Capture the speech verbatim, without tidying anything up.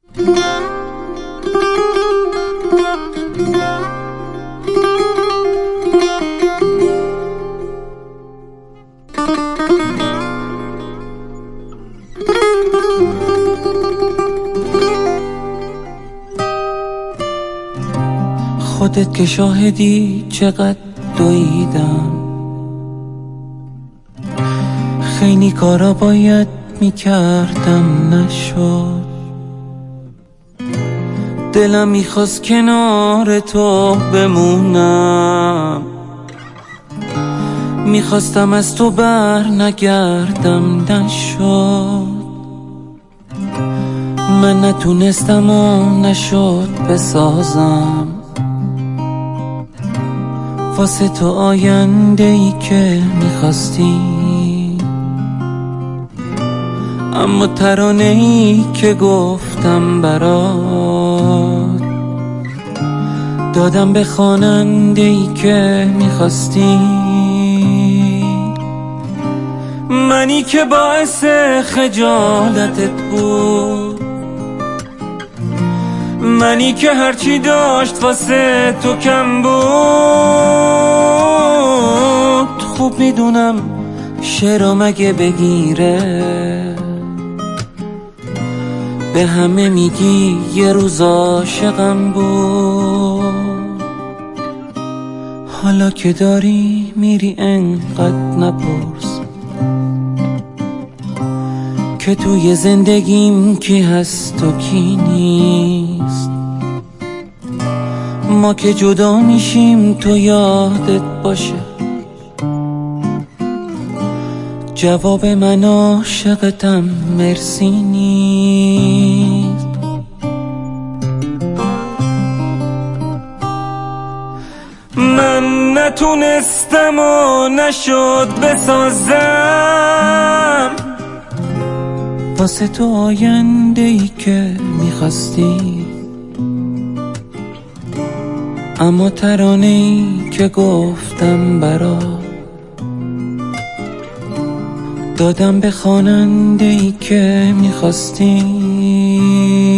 خودت که شاهدی چقدر دویدم، خیلی کارا باید میکردم نشد. دلم میخواست کنار تو بمونم، میخواستم از تو بر نگردم نشد. من نتونستم و نشد بسازم واسه تو آینده ای که میخواستی، اما ترانه ای که گفتم برات دادم به خواننده ای که میخواستی. منی که باعث خجالتت بود، منی که هرچی داشت واسه تو کم بود. خوب میدونم شعرم اگه بگیره به همه میگی یه روز عاشقم بود. حالا که داری میری انقدر نپرس که توی زندگیم کی هست و کی نیست. ما که جدا میشیم تو یادت باشه جواب من عاشقتم مرسی نیست. من نتونستم و نشد بسازم واسه تو آینده ای که میخواستی، اما ترانه ای که گفتم برات دادم به خواننده ای که میخواستی.